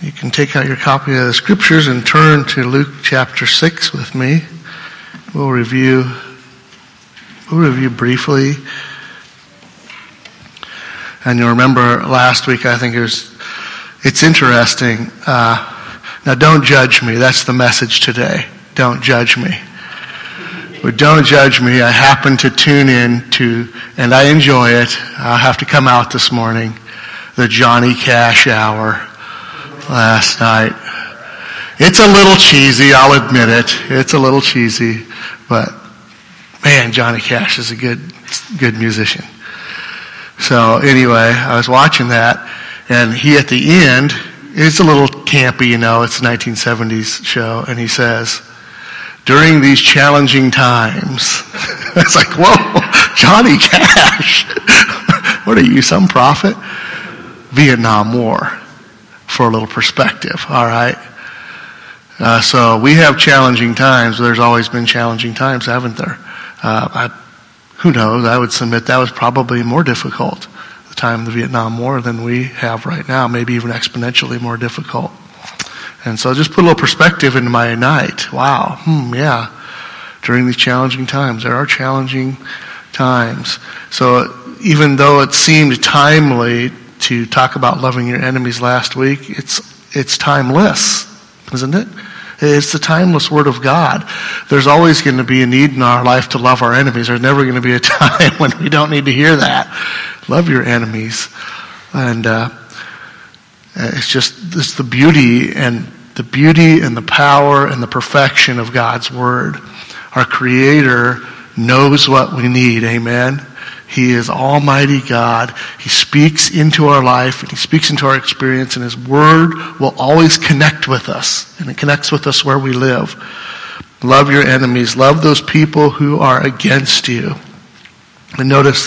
You can take out your copy of the scriptures and turn to Luke chapter 6 with me. We'll review briefly. And you'll remember last week, I think it's interesting. Now don't judge me. That's the message today. Don't judge me. But don't judge me. I happen to tune in to, and I enjoy it. I'll have to come out this morning, the Johnny Cash hour last night. It's a little cheesy, I'll admit it. It's a little cheesy, but man, Johnny Cash is a good musician. So anyway, I was watching that, and he at the end, it's a little campy, it's a 1970s show, and he says, during these challenging times, it's like, whoa, Johnny Cash. What are you, some prophet? Vietnam War. For a little perspective, all right? So we have challenging times. There's always been challenging times, haven't there? Who knows? I would submit that was probably more difficult at the time of the Vietnam War than we have right now, maybe even exponentially more difficult. And so just put a little perspective into my night. Wow, yeah. During these challenging times, there are challenging times. So even though it seemed timely to talk about loving your enemies last week, it's timeless, isn't it? It's the timeless Word of God. There's always going to be a need in our life to love our enemies. There's never going to be a time when we don't need to hear that. Love your enemies. And it's the beauty and the power and the perfection of God's Word. Our Creator knows what we need. Amen. He is Almighty God. He speaks into our life, and He speaks into our experience, and His Word will always connect with us, and it connects with us where we live. Love your enemies. Love those people who are against you. And notice,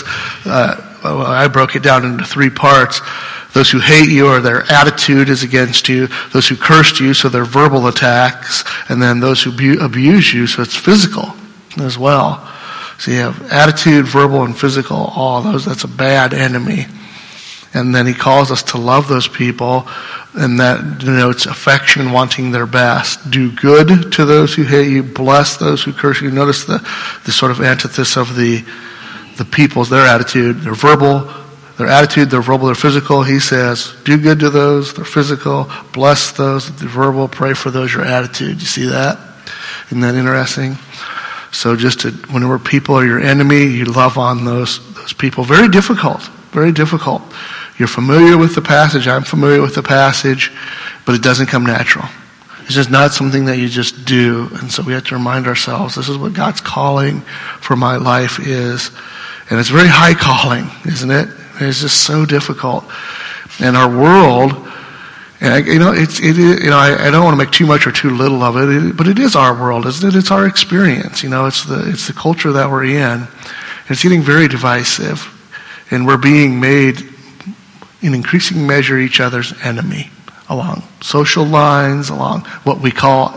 I broke it down into 3 parts. Those who hate you, or their attitude is against you. Those who cursed you, so their verbal attacks. And then those who abuse you, so it's physical as well. So you have attitude, verbal, and physical, all those. That's a bad enemy. And then He calls us to love those people, and that denotes affection, wanting their best. Do good to those who hate you. Bless those who curse you. Notice the sort of antithesis of the people's, their attitude. Their verbal, their attitude, their verbal, their physical. He says, do good to those, their physical. Bless those, their verbal. Pray for those, your attitude. You see that? Isn't that interesting? So whenever people are your enemy, you love on those people. Very difficult. Very difficult. You're familiar with the passage. I'm familiar with the passage, but it doesn't come natural. It's just not something that you just do. And so we have to remind ourselves, this is what God's calling for my life is. And it's very high calling, isn't it? It's just so difficult. And our world, and I don't want to make too much or too little of it, but it is our world, isn't it? It's our experience. It's the culture that we're in. And it's getting very divisive, and we're being made, in increasing measure, each other's enemy along social lines, along what we call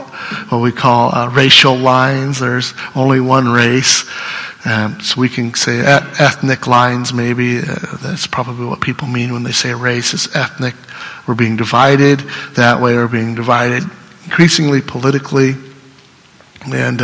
racial lines. There's only one race. So we can say ethnic lines, maybe. That's probably what people mean when they say race is ethnic. We're being divided that way. We're being divided increasingly politically. And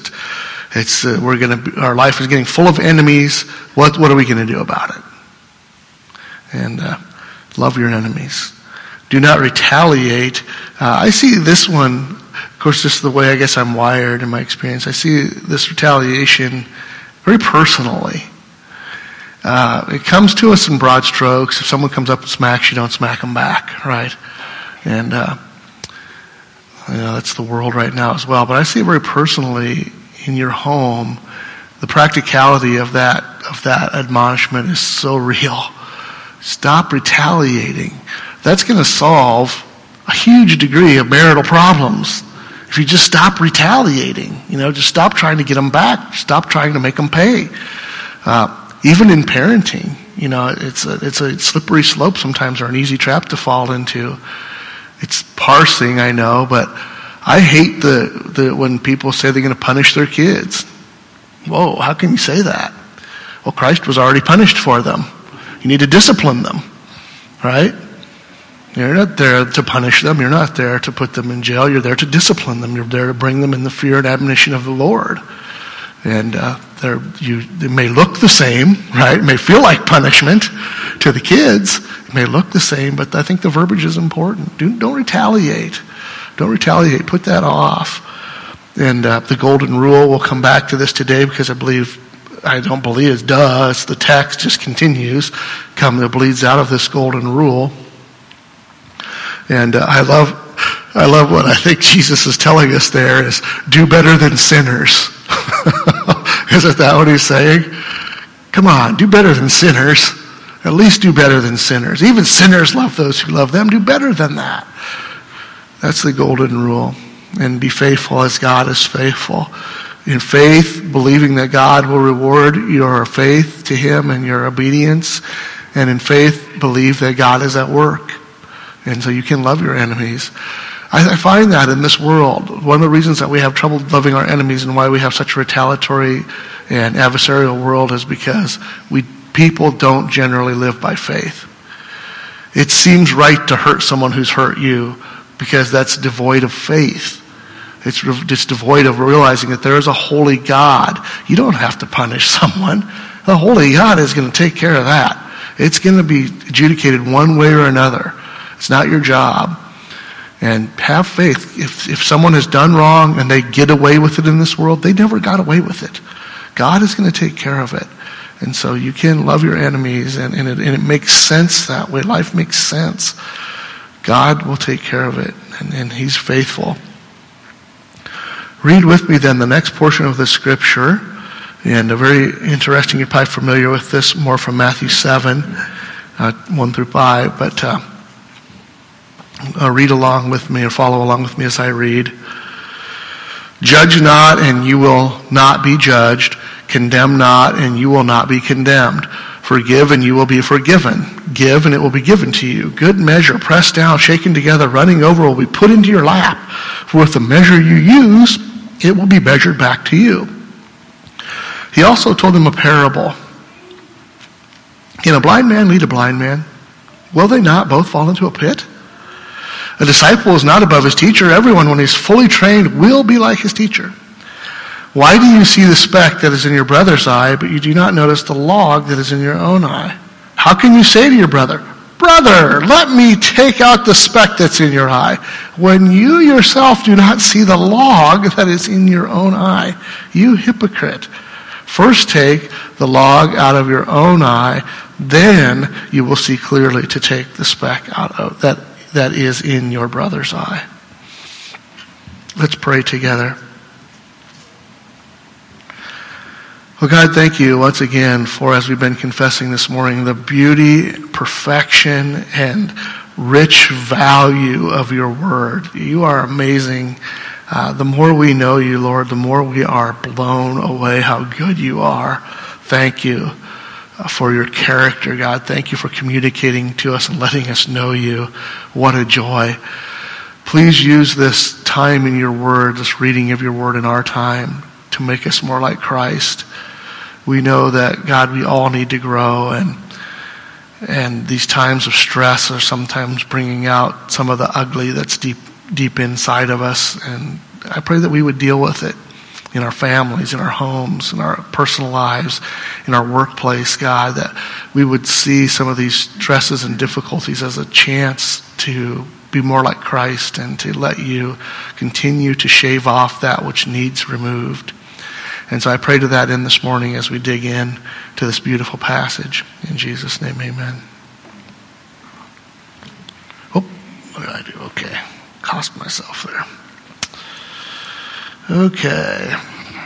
our life is getting full of enemies. What are we going to do about it? And love your enemies. Do not retaliate. I see this one, of course, this is the way I guess I'm wired in my experience. I see this retaliation very personally. It comes to us in broad strokes. If someone comes up and smacks you, don't smack them back, right? And that's the world right now as well. But I see it very personally in your home. The practicality of that admonishment is so real. Stop retaliating. That's going to solve a huge degree of marital problems. If you just stop retaliating, just stop trying to get them back. Stop trying to make them pay. Even in parenting, it's a slippery slope sometimes, or an easy trap to fall into. It's parsing, I know, but I hate when people say they're going to punish their kids. Whoa, how can you say that? Well, Christ was already punished for them. You need to discipline them, right? You're not there to punish them. You're not there to put them in jail. You're there to discipline them. You're there to bring them in the fear and admonition of the Lord. And it may look the same, right? It may feel like punishment to the kids. It may look the same, but I think the verbiage is important. Don't retaliate. Don't retaliate. Put that off. And the golden rule, we'll come back to this today because it's the text just continues. That bleeds out of this golden rule. And I love what I think Jesus is telling us there is do better than sinners. Isn't that what he's saying? Come on, do better than sinners. At least do better than sinners. Even sinners love those who love them. Do better than that. That's the golden rule. And be faithful as God is faithful. In faith, believing that God will reward your faith to him and your obedience. And in faith, believe that God is at work. And so you can love your enemies. I find that in this world, one of the reasons that we have trouble loving our enemies and why we have such a retaliatory and adversarial world is because people don't generally live by faith. It seems right to hurt someone who's hurt you because that's devoid of faith. It's just devoid of realizing that there is a holy God. You don't have to punish someone. The holy God is going to take care of that. It's going to be adjudicated one way or another. It's not your job. And have faith. If someone has done wrong and they get away with it in this world, they never got away with it. God is going to take care of it. And so you can love your enemies, and it makes sense that way. Life makes sense. God will take care of it, and he's faithful. Read with me then the next portion of the scripture, and a very interesting, you're probably familiar with this more from Matthew 7, 1 through 5, but read along with me or follow along with me as I read. Judge not, and you will not be judged. Condemn not, and you will not be condemned. Forgive, and you will be forgiven. Give, and it will be given to you. Good measure, pressed down, shaken together, running over, will be put into your lap. For with the measure you use, it will be measured back to you. He also told them a parable. Can a blind man lead a blind man? Will they not both fall into a pit? A disciple is not above his teacher. Everyone, when he's fully trained, will be like his teacher. Why do you see the speck that is in your brother's eye, but you do not notice the log that is in your own eye? How can you say to your brother, Brother, let me take out the speck that's in your eye, when you yourself do not see the log that is in your own eye? You hypocrite. First take the log out of your own eye, then you will see clearly to take the speck out of that is in your brother's eye. Let's pray together. Well, God, thank you once again for, as we've been confessing this morning, the beauty, perfection, and rich value of your word. You are amazing. The more we know you, Lord, the more we are blown away how good you are. Thank you for your character, God. Thank you for communicating to us and letting us know you. What a joy. Please use this time in your word, this reading of your word in our time, to make us more like Christ. We know that, God, we all need to grow, and these times of stress are sometimes bringing out some of the ugly that's deep inside of us. And I pray that we would deal with it in our families, in our homes, in our personal lives, in our workplace, God, that we would see some of these stresses and difficulties as a chance to be more like Christ and to let you continue to shave off that which needs removed. And so I pray to that end this morning as we dig in to this beautiful passage. In Jesus' name, amen. Oh, what did I do? Okay. Cost myself there. Okay.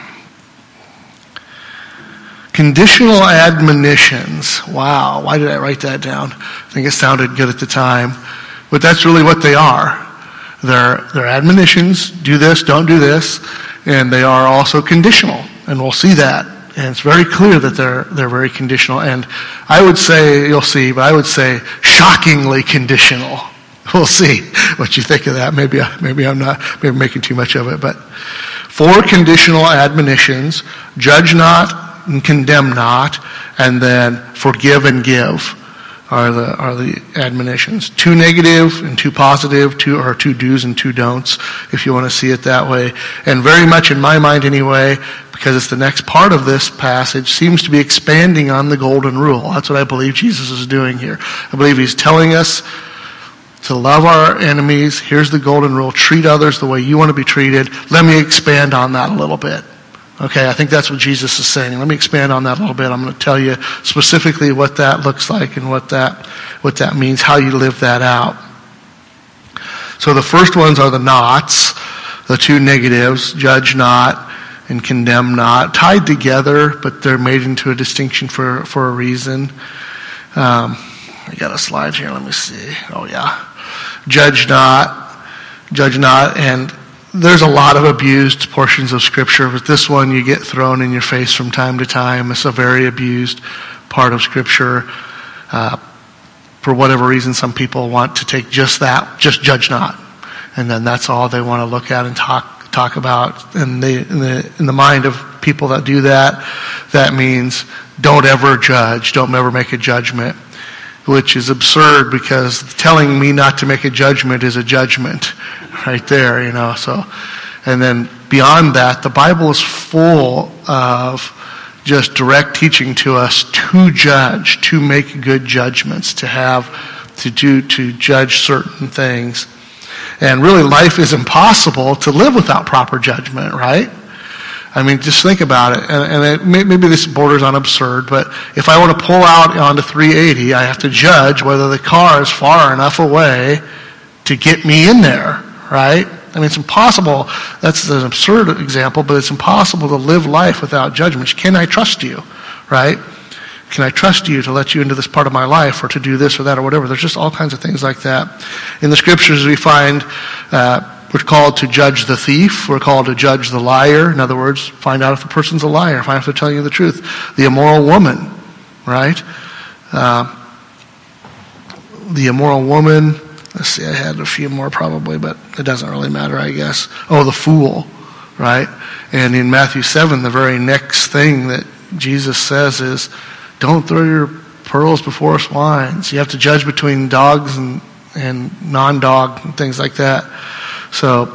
Conditional admonitions. Wow. Why did I write that down? I think it sounded good at the time. But that's really what they are. They're admonitions. Do this, don't do this. And they are also conditional. And we'll see that. And it's very clear that they're very conditional. And I would say, you'll see, but I would say shockingly conditional. We'll see what you think of that. Maybe I'm not making too much of it. But 4 conditional admonitions: judge not and condemn not, and then forgive and give. are the admonitions. 2 negative and 2 positive, 2 do's and 2 don'ts, if you want to see it that way. And very much in my mind anyway, because it's the next part of this passage, seems to be expanding on the golden rule. That's what I believe Jesus is doing here. I believe he's telling us to love our enemies. Here's the golden rule. Treat others the way you want to be treated. Let me expand on that a little bit. Okay, I think that's what Jesus is saying. Let me expand on that a little bit. I'm going to tell you specifically what that looks like and what that means, how you live that out. So the first ones are the nots, the 2 negatives, judge not and condemn not, tied together, but they're made into a distinction for a reason. I got a slide here. Let me see. Oh, yeah. Judge not, and there's a lot of abused portions of Scripture, but this one you get thrown in your face from time to time. It's a very abused part of Scripture. For whatever reason, some people want to take just that, just judge not, and then that's all they want to look at and talk about. And in the mind of people that do that, that means don't ever judge, don't ever make a judgment, which is absurd because telling me not to make a judgment is a judgment right there, So, and then beyond that, the Bible is full of just direct teaching to us to judge, to make good judgments, to judge certain things. And really, life is impossible to live without proper judgment, right? I mean, just think about it. And maybe this borders on absurd, but if I want to pull out onto 380, I have to judge whether the car is far enough away to get me in there, right? I mean, it's impossible. That's an absurd example, but it's impossible to live life without judgment. Can I trust you, right? Can I trust you to let you into this part of my life or to do this or that or whatever? There's just all kinds of things like that. In the Scriptures, we find we're called to judge the thief. We're called to judge the liar. In other words, find out if the person's a liar, find out if they're telling you the truth. The immoral woman, right? The immoral woman. Let's see, I had a few more probably, but it doesn't really matter, I guess. Oh, the fool, right? And in Matthew 7, the very next thing that Jesus says is, don't throw your pearls before swines. You have to judge between dogs and non-dog and things like that. So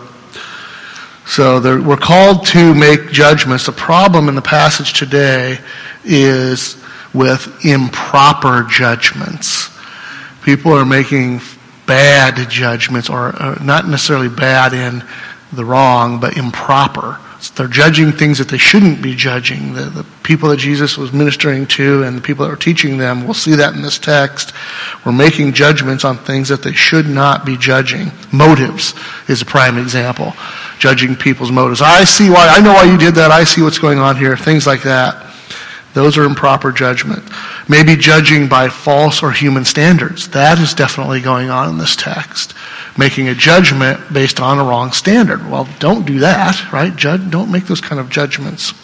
we're called to make judgments. The problem in the passage today is with improper judgments. People are making bad judgments, or not necessarily bad in the wrong, but improper. They're judging things that they shouldn't be judging. The people that Jesus was ministering to and the people that were teaching them, we'll see that in this text, were making judgments on things that they should not be judging. Motives is a prime example. Judging people's motives. I know why you did that. I see what's going on here. Things like that. Those are improper judgment. Maybe judging by false or human standards. That is definitely going on in this text. Making a judgment based on a wrong standard. Well, don't do that, right? Don't make those kind of judgments.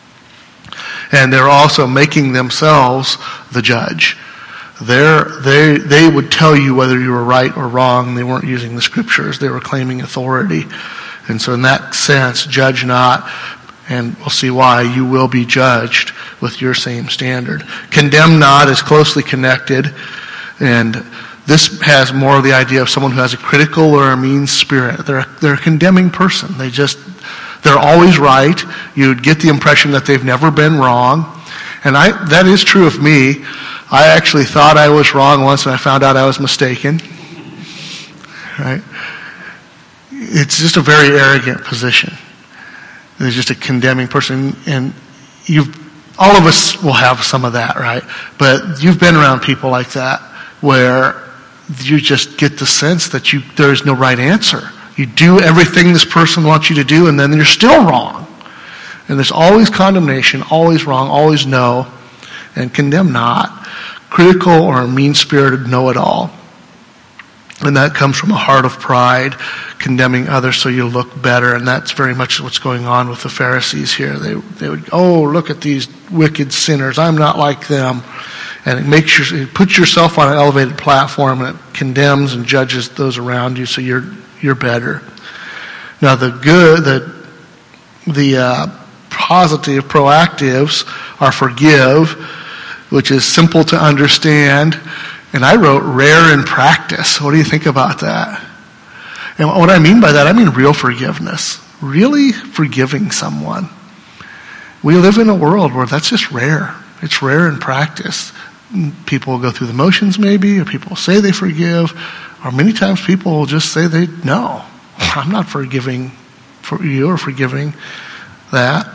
And they're also making themselves the judge. They would tell you whether you were right or wrong. They weren't using the Scriptures. They were claiming authority. And so in that sense, judge not. And we'll see why you will be judged with your same standard. Condemn not is closely connected, and this has more of the idea of someone who has a critical or a mean spirit. They're a condemning person. They're always right. You'd get the impression that they've never been wrong. And that is true of me. I actually thought I was wrong once, and I found out I was mistaken. Right? It's just a very arrogant position. There's just a condemning person, and all of us will have some of that, right? But you've been around people like that where you just get the sense that there's no right answer. You do everything this person wants you to do, and then you're still wrong. And there's always condemnation, always wrong, always no, and condemn not. Critical or mean-spirited know-it-all. And that comes from a heart of pride, condemning others so you look better. And that's very much what's going on with the Pharisees here. They would, look at these wicked sinners. I'm not like them. And it puts yourself on an elevated platform, and it condemns and judges those around you so you're better. Now the positive, proactives are forgive, which is simple to understand And I wrote rare in practice. What do you think about that? And what I mean by that, I mean real forgiveness. Really forgiving someone. We live in a world where that's just rare. It's rare in practice. People will go through the motions maybe, or people will say they forgive, or many times people will just say no, I'm not forgiving for you or forgiving that.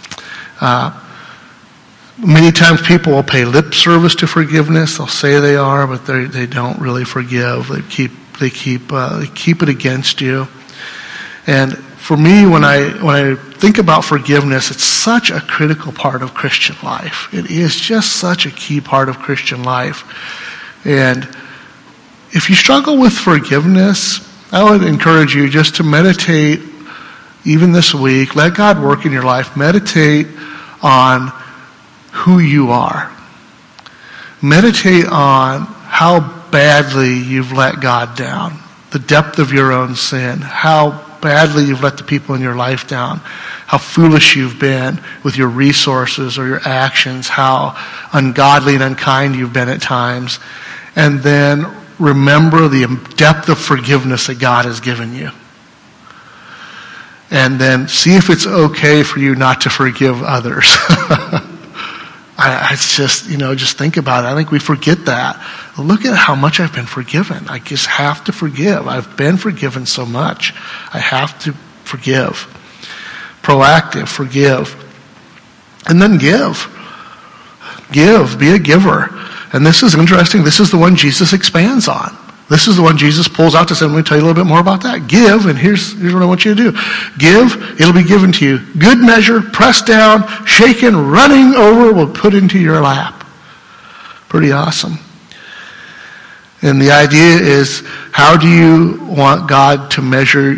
Many times people will pay lip service to forgiveness. They'll say they are, but they don't really forgive. They keep it against you. And for me, when I think about forgiveness, it's such a critical part of Christian life. It is just such a key part of Christian life. And if you struggle with forgiveness, I would encourage you just to meditate even this week. Let God work in your life. Meditate on who you are. Meditate on how badly you've let God down, the depth of your own sin, how badly you've let the people in your life down, how foolish you've been with your resources or your actions, how ungodly and unkind you've been at times, and then remember the depth of forgiveness that God has given you. And then see if it's okay for you not to forgive others. It's just, just think about it. I think we forget that. Look at how much I've been forgiven. I just have to forgive. I've been forgiven so much. I have to forgive. Proactive, forgive. And then give. Give, be a giver. And this is interesting. This is the one Jesus expands on. This is the one Jesus pulls out to say, let me tell you a little bit more about that. Give, and here's what I want you to do. Give, it'll be given to you. Good measure, pressed down, shaken, running over, will put into your lap. Pretty awesome. And the idea is, how do you want God to measure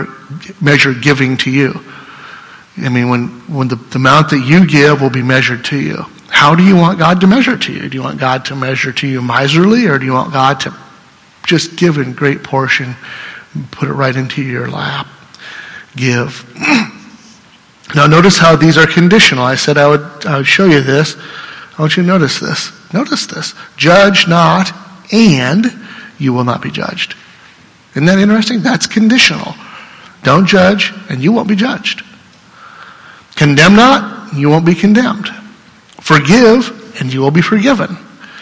giving to you? I mean, when the amount that you give will be measured to you. How do you want God to measure to you? Do you want God to measure to you miserly, or do you want God to just give in great portion, put it right into your lap? Give. Now notice how these are conditional. I said I would show you this. I want you to notice this. Notice this. Judge not, and you will not be judged. Isn't that interesting? That's conditional. Don't judge, and you won't be judged. Condemn not, you won't be condemned. Forgive, and you will be forgiven.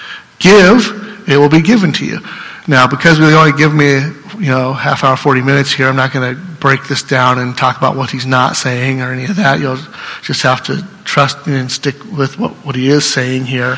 Give, it will be given to you. Now, because they only give me, half hour, 40 minutes here, I'm not going to break this down and talk about what he's not saying or any of that. You'll just have to trust and stick with what he is saying here.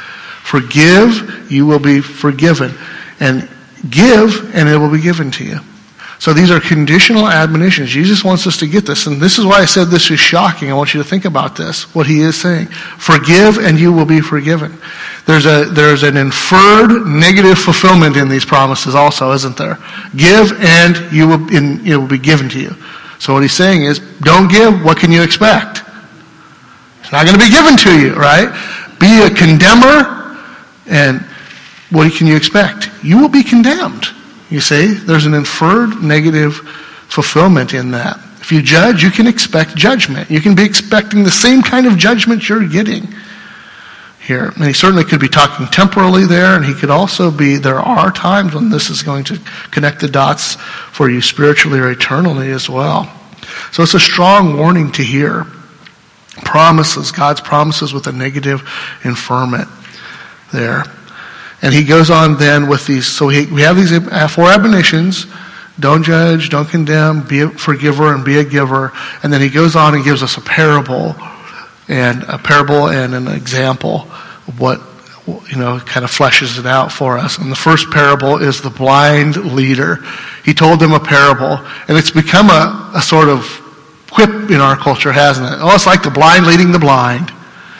Forgive, you will be forgiven. And give, and it will be given to you. So these are conditional admonitions. Jesus wants us to get this. And this is why I said this is shocking. I want you to think about this, what he is saying. Forgive, and you will be forgiven. There's an inferred negative fulfillment in these promises also, isn't there? Give, and it will be given to you. So what he's saying is, don't give, what can you expect? It's not going to be given to you, right? Be a condemner, and what can you expect? You will be condemned. You see, there's an inferred negative fulfillment in that. If you judge, you can expect judgment. You can be expecting the same kind of judgment you're getting here. And he certainly could be talking temporally there, and he could also be, there are times when this is going to connect the dots for you spiritually or eternally as well. So it's a strong warning to hear. Promises, God's promises with a negative inferment there. And he goes on then with these, so we have these 4 admonitions: don't judge, don't condemn, be a forgiver, and be a giver. And then he goes on and gives us a parable and an example of what, kind of fleshes it out for us. And the first parable is the blind leader. He told them a parable, and it's become a sort of quip in our culture, hasn't it? Oh, it's like the blind leading the blind.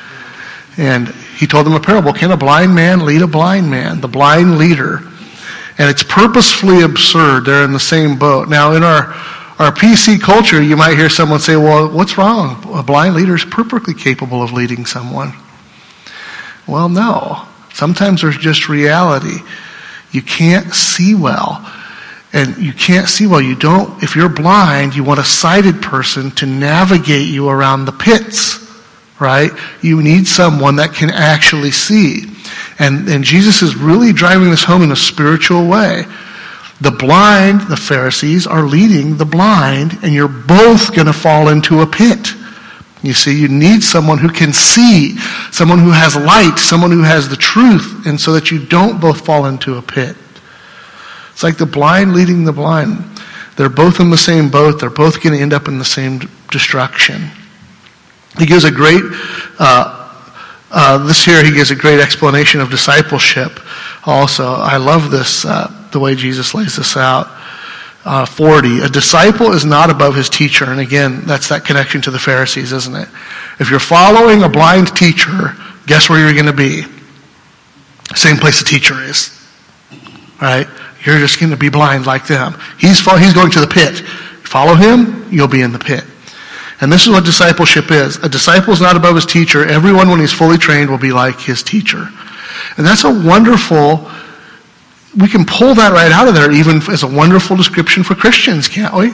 And he told them a parable. Can a blind man lead a blind man? The blind leader. And it's purposefully absurd. They're in the same boat. Now, in our PC culture, you might hear someone say, well, what's wrong? A blind leader is perfectly capable of leading someone. Well, no. Sometimes there's just reality. You can't see well. And you can't see well. If you're blind, you want a sighted person to navigate you around the pits right? You need someone that can actually see. And Jesus is really driving this home in a spiritual way. The blind, the Pharisees, are leading the blind, and you're both going to fall into a pit. You see, you need someone who can see, someone who has light, someone who has the truth, and so that you don't both fall into a pit. It's like the blind leading the blind. They're both in the same boat. They're both going to end up in the same destruction. He gives a great, he gives a great explanation of discipleship also. I love this, the way Jesus lays this out. 40, a disciple is not above his teacher. And again, that's that connection to the Pharisees, isn't it? If you're following a blind teacher, guess where you're going to be? Same place the teacher is. Right? You're just going to be blind like them. He's going to the pit. Follow him, you'll be in the pit. And this is what discipleship is. A disciple is not above his teacher. Everyone, when he's fully trained, will be like his teacher. And that's a wonderful, we can pull that right out of there even as a wonderful description for Christians, can't we?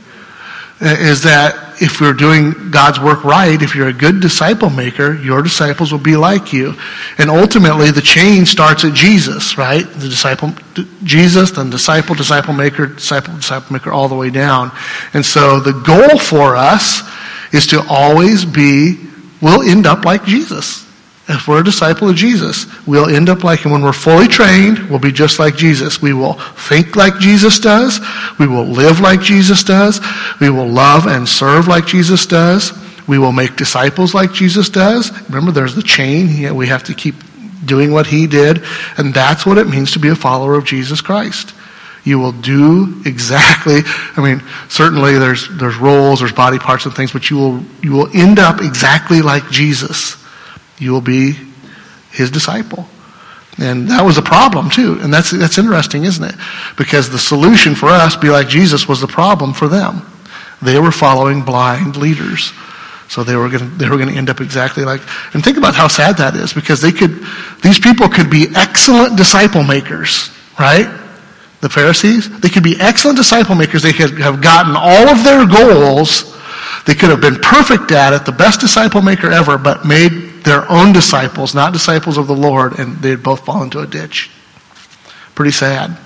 Is that if we're doing God's work right, if you're a good disciple maker, your disciples will be like you. And ultimately, the chain starts at Jesus, right? The disciple, Jesus, then disciple maker, all the way down. And so the goal for us is to always we'll end up like Jesus. If we're a disciple of Jesus, we'll end up like him. When we're fully trained, we'll be just like Jesus. We will think like Jesus does. We will live like Jesus does. We will love and serve like Jesus does. We will make disciples like Jesus does. Remember, there's the chain. We have to keep doing what he did. And that's what it means to be a follower of Jesus Christ. You will do exactly, certainly there's roles, there's body parts and things, but you will end up exactly like Jesus. You will be his disciple. And that was a problem too. And that's interesting, isn't it? Because the solution for us, be like Jesus, was the problem for them. They were following blind leaders. So they were going to end up exactly like, and think about how sad that is, because these people could be excellent disciple makers, right? The Pharisees, they could be excellent disciple makers. They could have gotten all of their goals. They could have been perfect at it, the best disciple maker ever, but made their own disciples, not disciples of the Lord, and they'd both fall into a ditch. Pretty sad.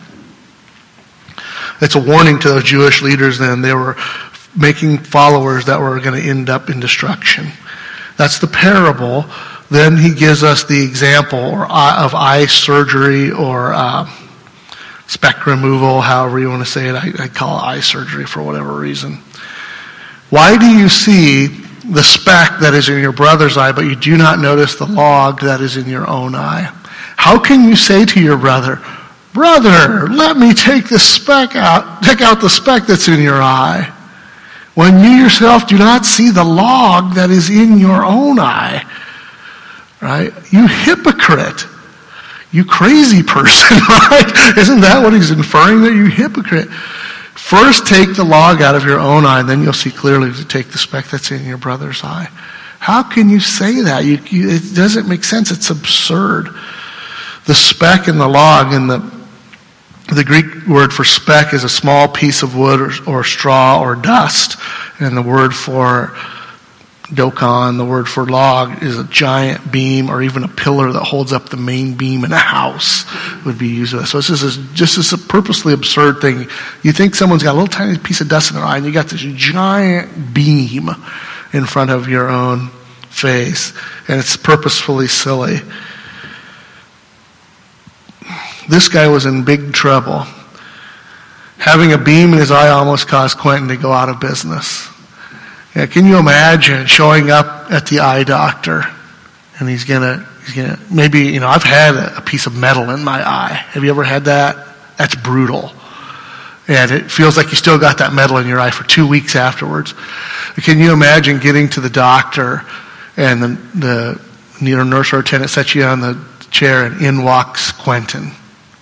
It's a warning to those Jewish leaders then. They were making followers that were going to end up in destruction. That's the parable. Then he gives us the example of eye surgery or speck removal, however you want to say it. I call it eye surgery for whatever reason. Why do you see the speck that is in your brother's eye, but you do not notice the log that is in your own eye? How can you say to your brother, "Brother, let me take the speck out, take out the speck that's in your eye," when you yourself do not see the log that is in your own eye? Right? You hypocrite. You crazy person, right? Isn't that what he's inferring there? You hypocrite. First take the log out of your own eye, and then you'll see clearly to take the speck that's in your brother's eye. How can you say that? It doesn't make sense. It's absurd. The speck and the log, and the Greek word for speck is a small piece of wood or straw or dust. And the word for dokon, the word for log, is a giant beam or even a pillar that holds up the main beam in a house would be used with. So this is just a purposely absurd thing. You think someone's got a little tiny piece of dust in their eye, and you got this giant beam in front of your own face, and it's purposefully silly. This guy was in big trouble. Having a beam in his eye almost caused Quentin to go out of business. Yeah, can you imagine showing up at the eye doctor and he's gonna maybe, I've had a piece of metal in my eye. Have you ever had that? That's brutal. And it feels like you still got that metal in your eye for 2 weeks afterwards. Can you imagine getting to the doctor and the nurse or attendant sets you on the chair and in walks Quentin?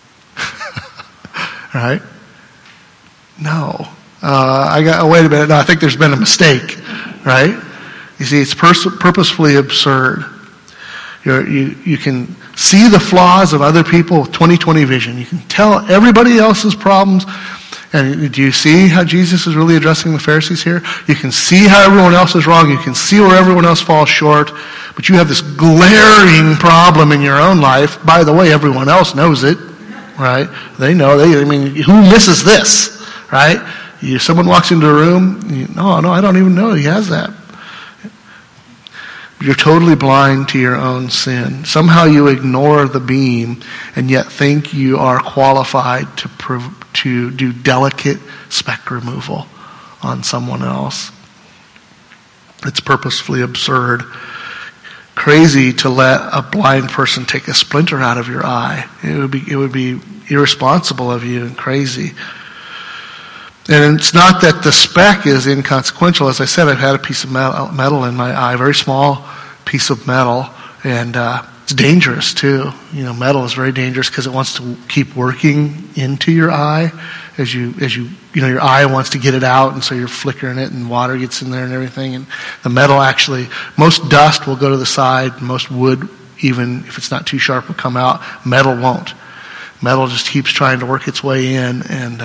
Right? No. Wait a minute. No, I think there's been a mistake, right? You see, it's purposefully absurd. You can see the flaws of other people with 20/20 vision. You can tell everybody else's problems, And do you see how Jesus is really addressing the Pharisees here? You can see how everyone else is wrong. You can see where everyone else falls short. But you have this glaring problem in your own life. By the way, everyone else knows it, right? They know. Who misses this, right? Someone walks into a room, no, I don't even know he has that. You're totally blind to your own sin. Somehow you ignore the beam and yet think you are qualified to do delicate speck removal on someone else. It's purposefully absurd. Crazy to let a blind person take a splinter out of your eye. It would be irresponsible of you and crazy. And it's not that the speck is inconsequential. As I said, I've had a piece of metal in my eye, a very small piece of metal, and it's dangerous too. Metal is very dangerous because it wants to keep working into your eye as your eye wants to get it out, and so you're flickering it, and water gets in there and everything. And the metal actually, most dust will go to the side, most wood, even if it's not too sharp, will come out. Metal won't. Metal just keeps trying to work its way in, and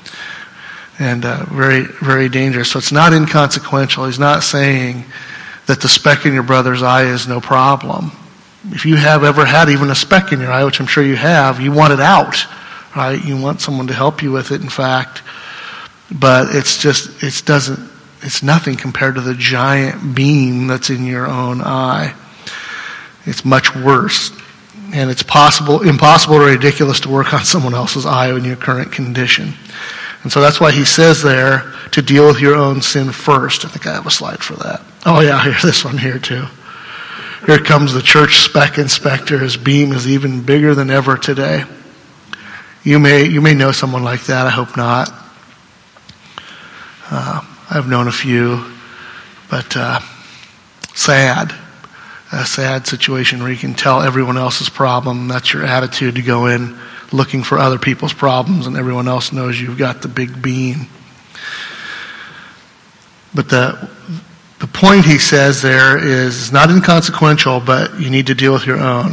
very, very dangerous. So it's not inconsequential. He's not saying that the speck in your brother's eye is no problem. If you have ever had even a speck in your eye, which I'm sure you have, you want it out, right? You want someone to help you with it, in fact. But it's nothing compared to the giant beam that's in your own eye. It's much worse. And it's impossible or ridiculous to work on someone else's eye in your current condition. And so that's why he says there to deal with your own sin first. I think I have a slide for that. Oh yeah, here's this one here too. Here comes the church speck inspector. His beam is even bigger than ever today. You may know someone like that. I hope not. I've known a few, but sad. A sad situation where you can tell everyone else's problem. That's your attitude to go in looking for other people's problems, and everyone else knows you've got the big beam. But the point he says there is not inconsequential, but you need to deal with your own.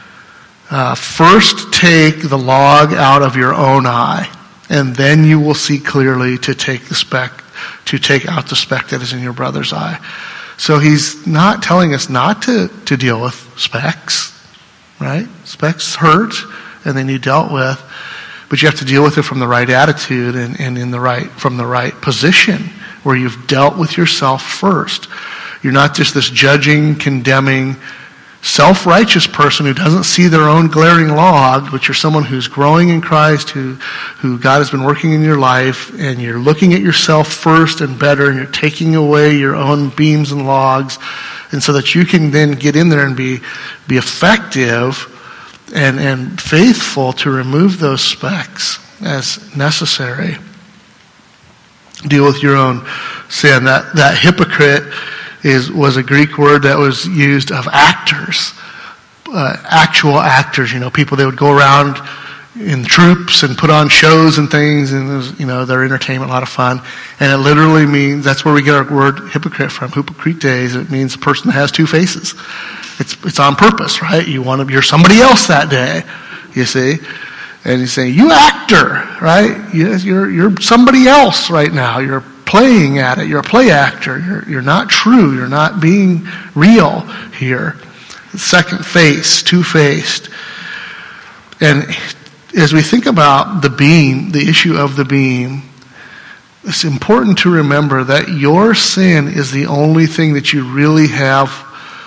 First take the log out of your own eye, and then you will see clearly to take out the speck that is in your brother's eye. So he's not telling us not to deal with specks, right? Specks hurt, and they need dealt with, but you have to deal with it from the right attitude and from the right position, where you've dealt with yourself first. You're not just this judging, condemning, self-righteous person who doesn't see their own glaring log, but you're someone who's growing in Christ, who God has been working in your life, and you're looking at yourself first and better, and you're taking away your own beams and logs, and so that you can then get in there and be effective and faithful to remove those specks as necessary. Deal with your own sin. That hypocrite was a Greek word that was used of actors, actual actors. People that would go around in troops and put on shows and things, and it was, their entertainment, a lot of fun. And it literally means, that's where we get our word hypocrite from. Hypocrites, it means a person that has two faces. It's on purpose, right? You're somebody else that day, you see. And he's saying, you actor, right? Yes, you're somebody else right now. You're playing at it. You're a play actor. You're not true. You're not being real here. Second face, two-faced. And as we think about the beam, the issue of the beam, it's important to remember that your sin is the only thing that you really have.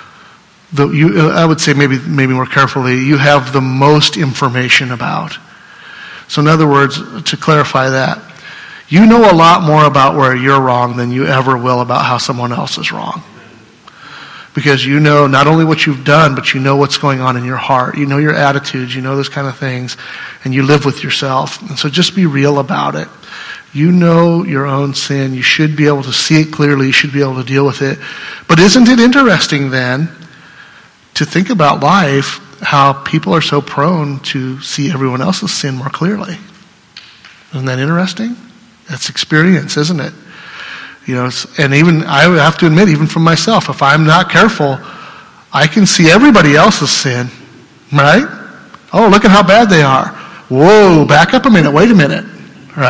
I would say maybe more carefully, you have the most information about. So in other words, to clarify that, you know a lot more about where you're wrong than you ever will about how someone else is wrong. Because you know not only what you've done, but you know what's going on in your heart. You know your attitudes, you know those kind of things, and you live with yourself. And so just be real about it. You know your own sin. You should be able to see it clearly. You should be able to deal with it. But isn't it interesting then to think about life, how people are so prone to see everyone else's sin more clearly? Isn't that interesting? That's experience, isn't it? And even, I would have to admit, even from myself, if I'm not careful, I can see everybody else's sin, right? Oh, look at how bad they are. Whoa, back up a minute, wait a minute, right?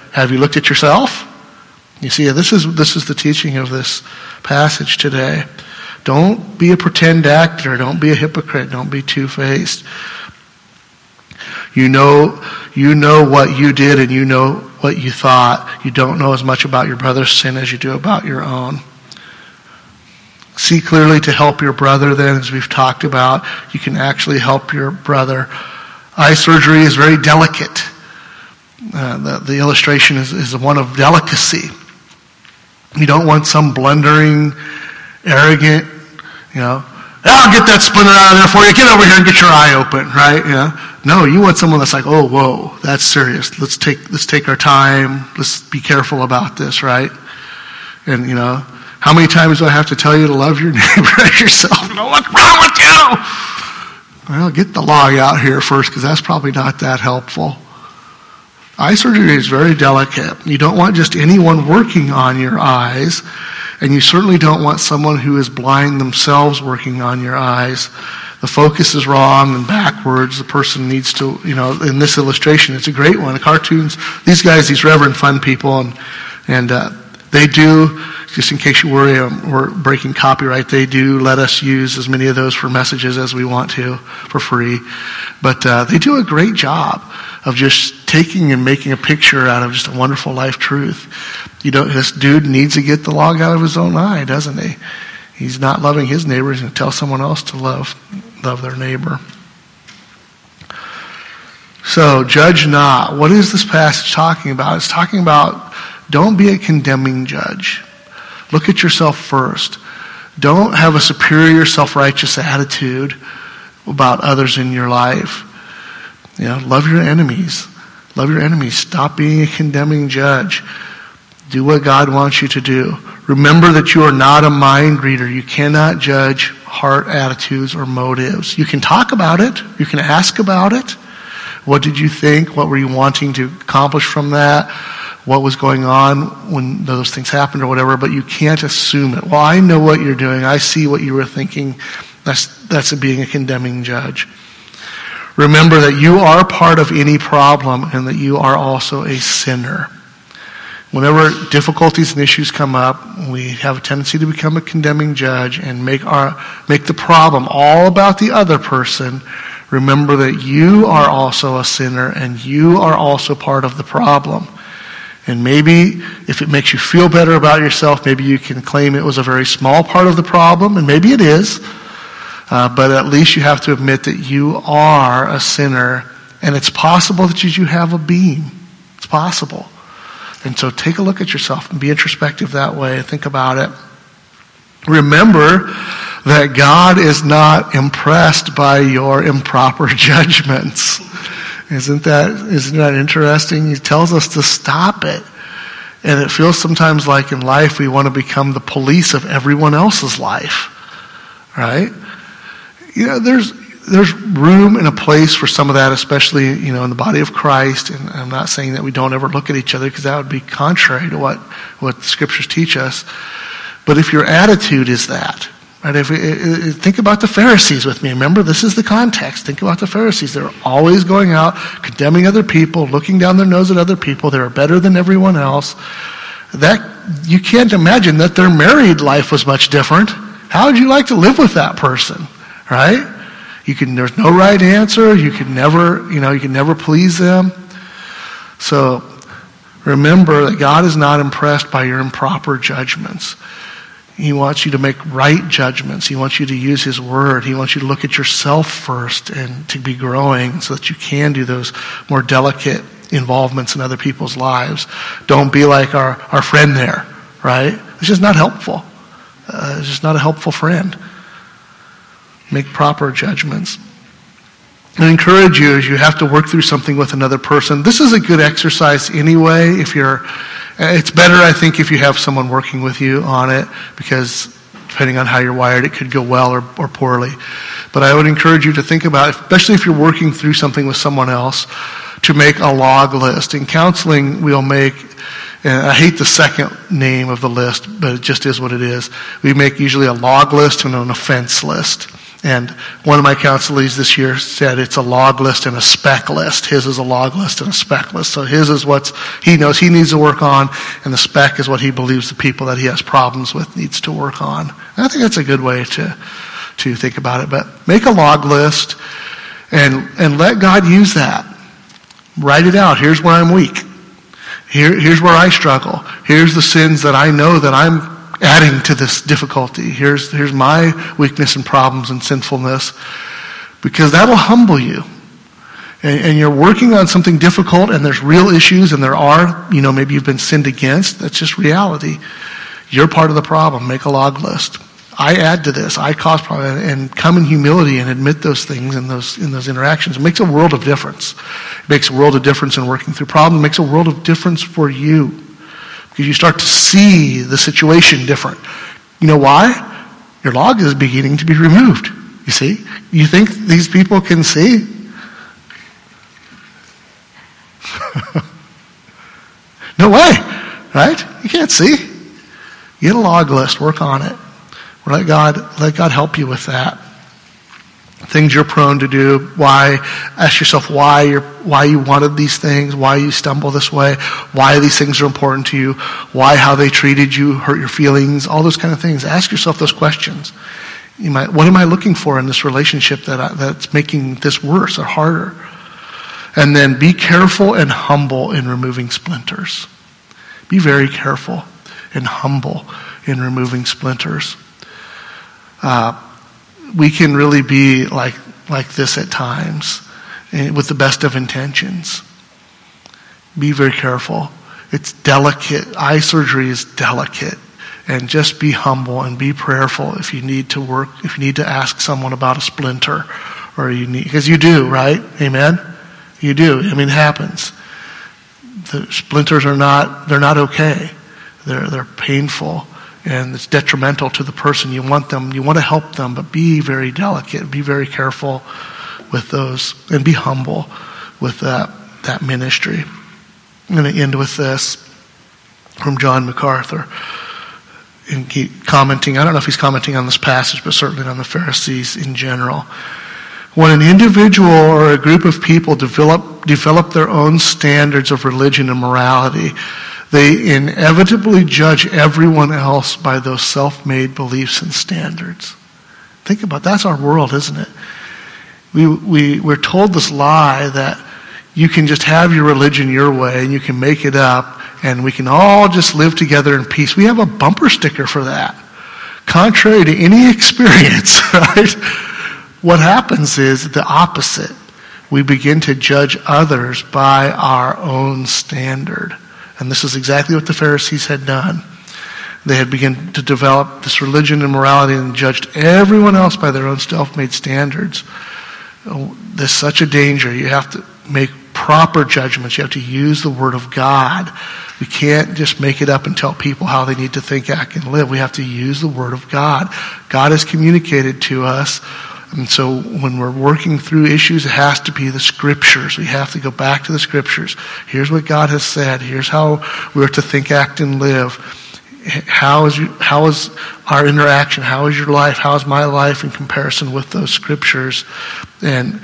have you looked at yourself? You see, this is the teaching of this passage today. Don't be a pretend actor. Don't be a hypocrite. Don't be two-faced. You know what you did and you know what you thought. You don't know as much about your brother's sin as you do about your own. See clearly to help your brother then, as we've talked about. You can actually help your brother. Eye surgery is very delicate. The illustration is one of delicacy. You don't want some blundering, arrogant, I'll get that splinter out of there for you. Get over here and get your eye open, right? No, you want someone that's like, oh, whoa, that's serious. Let's take our time. Let's be careful about this, right? And, how many times do I have to tell you to love your neighbor as yourself? What's wrong with you? Well, get the log out here first, because that's probably not that helpful. Eye surgery is very delicate. You don't want just anyone working on your eyes, and you certainly don't want someone who is blind themselves working on your eyes. The focus is wrong and backwards. The person needs to, in this illustration, it's a great one. The cartoons, these guys, these Reverend Fun people, and they do, just in case you worry, we're breaking copyright, they do let us use as many of those for messages as we want to for free. But they do a great job of just taking and making a picture out of just a wonderful life truth. This dude needs to get the log out of his own eye, doesn't he? He's not loving his neighbor. He's going to tell someone else to love their neighbor. So, judge not. What is this passage talking about? It's talking about don't be a condemning judge. Look at yourself first. Don't have a superior self-righteous attitude about others in your life. Love your enemies. Love your enemies. Stop being a condemning judge. Do what God wants you to do. Remember that you are not a mind reader. You cannot judge heart attitudes or motives. You can talk about it. You can ask about it. What did you think? What were you wanting to accomplish from that? What was going on when those things happened or whatever, but you can't assume it. Well, I know what you're doing. I see what you were thinking. That's being a condemning judge. Remember that you are part of any problem and that you are also a sinner. Whenever difficulties and issues come up, we have a tendency to become a condemning judge and make the problem all about the other person. Remember that you are also a sinner and you are also part of the problem. And maybe if it makes you feel better about yourself, maybe you can claim it was a very small part of the problem, and maybe it is. But at least you have to admit that you are a sinner, and it's possible that you have a being. It's possible. And so take a look at yourself and be introspective that way. Think about it. Remember that God is not impressed by your improper judgments. Isn't that interesting? He tells us to stop it. And it feels sometimes like in life we want to become the police of everyone else's life. Right? There's room and a place for some of that, especially, in the body of Christ. And I'm not saying that we don't ever look at each other, because that would be contrary to what the scriptures teach us. But if your attitude is that, right? Think about the Pharisees with me. Remember, this is the context. Think about the Pharisees. They're always going out, condemning other people, looking down their nose at other people. They're better than everyone else. You can't imagine that their married life was much different. How would you like to live with that person, right? There's no right answer. You can never please them. So remember that God is not impressed by your improper judgments. He wants you to make right judgments. He wants you to use His Word. He wants you to look at yourself first and to be growing so that you can do those more delicate involvements in other people's lives. Don't be like our friend there, right? It's just not helpful. It's just not a helpful friend. Make proper judgments. I encourage you, as you have to work through something with another person. This is a good exercise anyway. It's better, I think, if you have someone working with you on it, because depending on how you're wired, it could go well or poorly. But I would encourage you to think about, especially if you're working through something with someone else, to make a log list. In counseling, we'll make, and I hate the second name of the list, but it just is what it is. We make usually a log list and an offense list. And one of my counselees this year said it's a log list and a spec list. His is a log list and a spec list. So his is what he knows he needs to work on, and the spec is what he believes the people that he has problems with needs to work on. And I think that's a good way to think about it. But make a log list and let God use that. Write it out. Here's where I'm weak. Here's where I struggle. Here's the sins that I know that I'm adding to this difficulty. Here's my weakness and problems and sinfulness, because that'll humble you. And you're working on something difficult, and there's real issues, and there are, maybe you've been sinned against. That's just reality. You're part of the problem. Make a log list. I add to this. I cause problem, and come in humility and admit those things in those interactions. It makes a world of difference. It makes a world of difference in working through problems. It makes a world of difference for you. Because you start to see the situation different. You know why? Your log is beginning to be removed. You see? You think these people can see? No way. Right? You can't see. Get a log list. Work on it. Let God help you with that. Things you're prone to do. Why? Ask yourself why you wanted these things, why you stumble this way, why these things are important to you, why how they treated you hurt your feelings, all those kind of things. Ask yourself those questions. What am I looking for in this relationship that's making this worse or harder? And then be careful and humble in removing splinters. Be very careful and humble in removing splinters. We can really be like this at times with the best of intentions. Be very careful. It's delicate. Eye surgery is delicate. And just be humble and be prayerful if you need to ask someone about a splinter, because you do, right? Amen? You do. It happens. The splinters they're not okay. They're painful. And it's detrimental to the person. You want to help them, but be very delicate. Be very careful with those, and be humble with that ministry. I'm going to end with this from John MacArthur. And commenting, I don't know if he's commenting on this passage, but certainly on the Pharisees in general. When an individual or a group of people develop their own standards of religion and morality, they inevitably judge everyone else by those self-made beliefs and standards. Think about that's our world, isn't it? We're told this lie that you can just have your religion your way and you can make it up and we can all just live together in peace. We have a bumper sticker for that. Contrary to any experience, right? What happens is the opposite. We begin to judge others by our own standard. And this is exactly what the Pharisees had done. They had begun to develop this religion and morality and judged everyone else by their own self-made standards. There's such a danger. You have to make proper judgments. You have to use the Word of God. We can't just make it up and tell people how they need to think, act, and live. We have to use the Word of God. God has communicated to us. And so when we're working through issues, it has to be the Scriptures. We have to go back to the Scriptures. Here's what God has said. Here's how we're to think, act, and live. How is our interaction? How is your life? How is my life in comparison with those Scriptures? And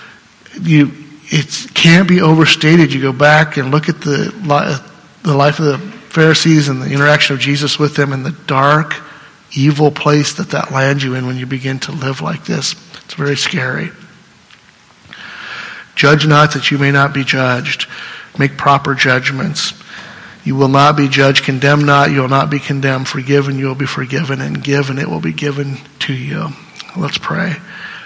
it can't be overstated. You go back and look at the life of the Pharisees and the interaction of Jesus with them in the dark, evil place that lands you in when you begin to live like this. It's very scary. Judge not that you may not be judged. Make proper judgments. You will not be judged. Condemn not, you will not be condemned. Forgive and you will be forgiven. And give and it will be given to you. Let's pray.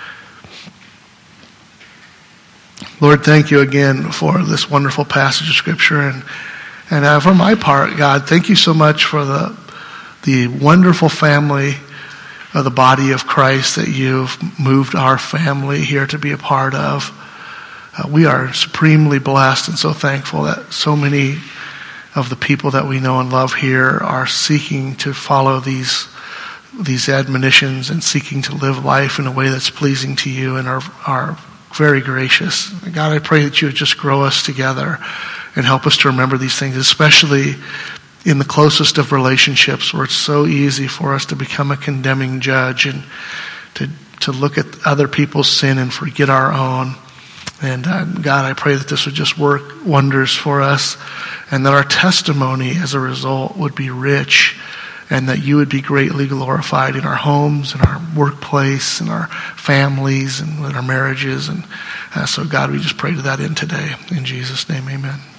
Lord, thank you again for this wonderful passage of Scripture. And for my part, God, thank you so much for the wonderful family of the body of Christ that you've moved our family here to be a part of. We are supremely blessed and so thankful that so many of the people that we know and love here are seeking to follow these admonitions and seeking to live life in a way that's pleasing to you and are very gracious. God, I pray that you would just grow us together and help us to remember these things, especially in the closest of relationships where it's so easy for us to become a condemning judge and to to look at other people's sin and forget our own. And God, I pray that this would just work wonders for us, and that our testimony as a result would be rich, and that you would be greatly glorified in our homes, in our workplace, in our families, and in our marriages. And so God, we just pray to that end today. In Jesus' name, amen.